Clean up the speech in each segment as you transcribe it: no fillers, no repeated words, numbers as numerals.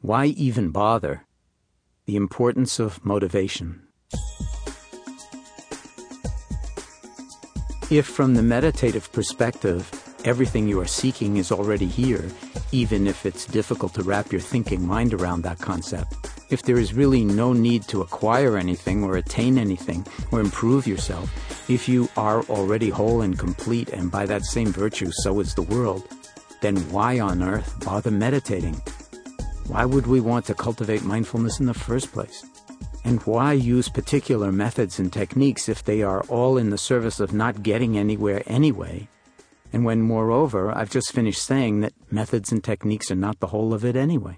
Why even bother? The importance of motivation. If from the meditative perspective, everything you are seeking is already here, even if it's difficult to wrap your thinking mind around that concept, if there is really no need to acquire anything or attain anything or improve yourself, if you are already whole and complete and by that same virtue so is the world, then why on earth bother meditating? Why would we want to cultivate mindfulness in the first place? And why use particular methods and techniques if they are all in the service of not getting anywhere anyway? And when, moreover, I've just finished saying that methods and techniques are not the whole of it anyway.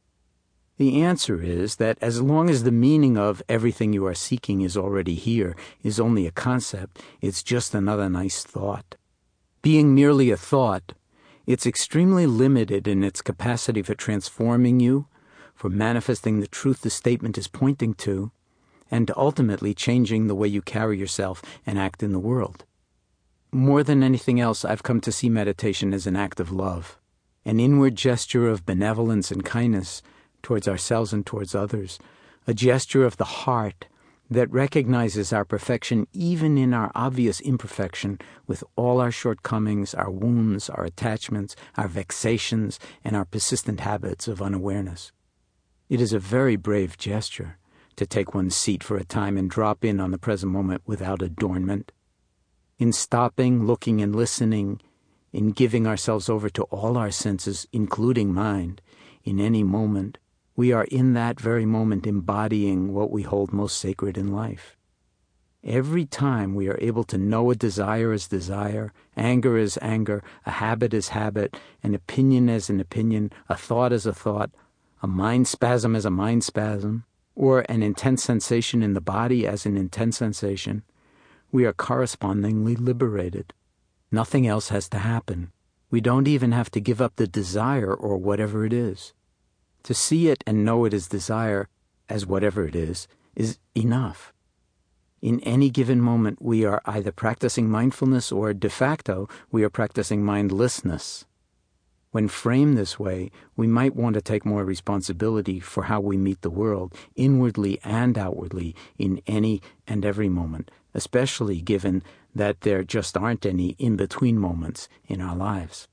The answer is that as long as the meaning of everything you are seeking is already here is only a concept, it's just another nice thought. Being merely a thought, it's extremely limited in its capacity for transforming you, for manifesting the truth the statement is pointing to, and ultimately changing the way you carry yourself and act in the world. More than anything else, I've come to see meditation as an act of love, an inward gesture of benevolence and kindness towards ourselves and towards others, a gesture of the heart that recognizes our perfection even in our obvious imperfection, with all our shortcomings, our wounds, our attachments, our vexations, and our persistent habits of unawareness. It is a very brave gesture to take one's seat for a time and drop in on the present moment without adornment. In stopping, looking, and listening, in giving ourselves over to all our senses, including mind, in any moment, we are in that very moment embodying what we hold most sacred in life. Every time we are able to know a desire as desire, anger as anger, a habit as habit, an opinion as an opinion, a thought as a thought, a mind spasm as a mind spasm, or an intense sensation in the body as an intense sensation, we are correspondingly liberated. Nothing else has to happen. We don't even have to give up the desire or whatever it is. To see it and know it as desire, as whatever it is enough. In any given moment, we are either practicing mindfulness or, de facto, we are practicing mindlessness. When framed this way, we might want to take more responsibility for how we meet the world, inwardly and outwardly, in any and every moment, especially given that there just aren't any in-between moments in our lives.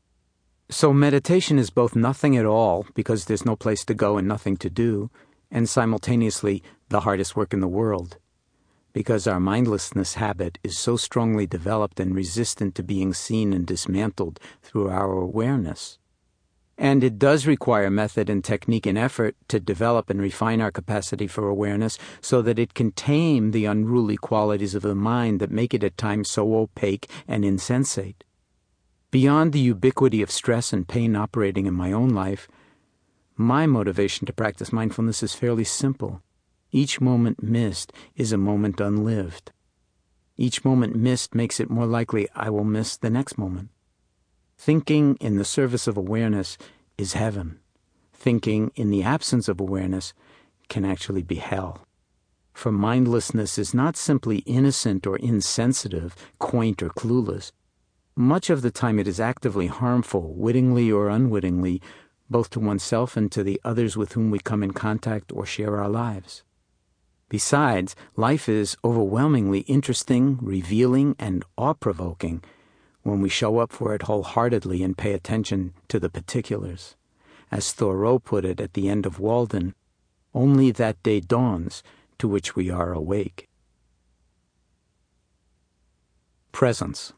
So meditation is both nothing at all, because there's no place to go and nothing to do, and simultaneously the hardest work in the world, because our mindlessness habit is so strongly developed and resistant to being seen and dismantled through our awareness. And it does require method and technique and effort to develop and refine our capacity for awareness so that it can tame the unruly qualities of the mind that make it at times so opaque and insensate. Beyond the ubiquity of stress and pain operating in my own life, my motivation to practice mindfulness is fairly simple. Each moment missed is a moment unlived. Each moment missed makes it more likely I will miss the next moment. Thinking in the service of awareness is heaven. Thinking in the absence of awareness can actually be hell. For mindlessness is not simply innocent or insensitive, quaint or clueless. Much of the time it is actively harmful, wittingly or unwittingly, both to oneself and to the others with whom we come in contact or share our lives. Besides, life is overwhelmingly interesting, revealing, and awe-provoking when we show up for it wholeheartedly and pay attention to the particulars. As Thoreau put it at the end of Walden, only that day dawns to which we are awake. Presence.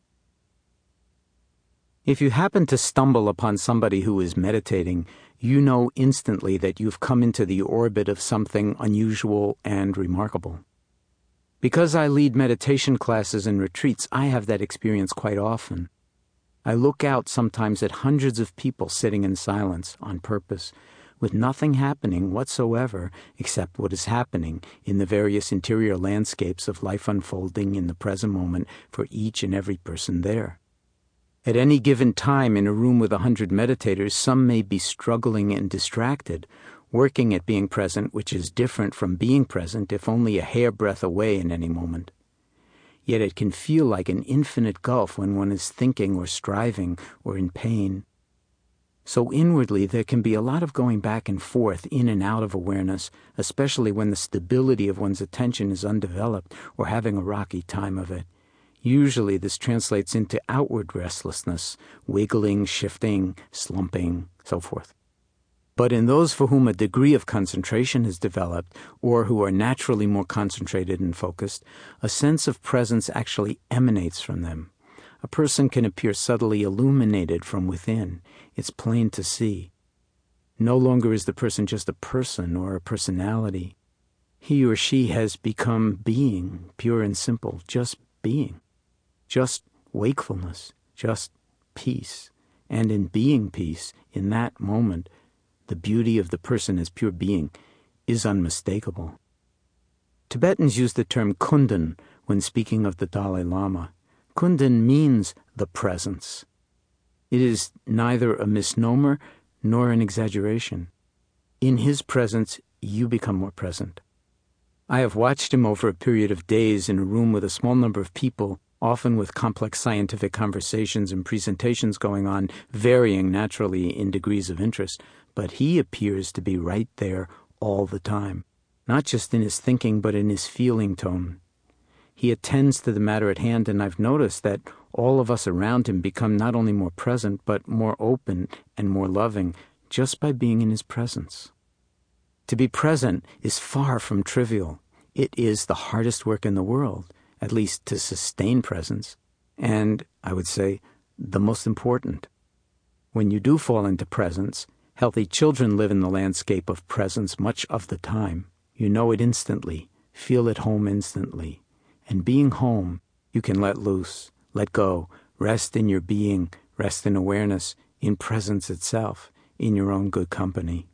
If you happen to stumble upon somebody who is meditating, you know instantly that you've come into the orbit of something unusual and remarkable. Because I lead meditation classes and retreats, I have that experience quite often. I look out sometimes at hundreds of people sitting in silence on purpose, with nothing happening whatsoever except what is happening in the various interior landscapes of life unfolding in the present moment for each and every person there. At any given time in a room with 100 meditators, some may be struggling and distracted, working at being present, which is different from being present if only a hairbreadth away in any moment. Yet it can feel like an infinite gulf when one is thinking or striving or in pain. So inwardly, there can be a lot of going back and forth, in and out of awareness, especially when the stability of one's attention is undeveloped or having a rocky time of it. Usually this translates into outward restlessness, wiggling, shifting, slumping, so forth. But in those for whom a degree of concentration has developed, or who are naturally more concentrated and focused, a sense of presence actually emanates from them. A person can appear subtly illuminated from within. It's plain to see. No longer is the person just a person or a personality. He or she has become being, pure and simple, just being. Just wakefulness, just peace. And in being peace, in that moment, the beauty of the person as pure being is unmistakable. Tibetans use the term Kundan when speaking of the Dalai Lama. Kundan means the presence. It is neither a misnomer nor an exaggeration. In his presence, you become more present. I have watched him over a period of days in a room with a small number of people, often with complex scientific conversations and presentations going on, varying naturally in degrees of interest, but he appears to be right there all the time, not just in his thinking but in his feeling tone. He attends to the matter at hand, and I've noticed that all of us around him become not only more present, but more open and more loving just by being in his presence. To be present is far from trivial. It is the hardest work in the world, at least to sustain presence, and, I would say, the most important. When you do fall into presence, healthy children live in the landscape of presence much of the time. You know it instantly, feel at home instantly. And being home, you can let loose, let go, rest in your being, rest in awareness, in presence itself, in your own good company.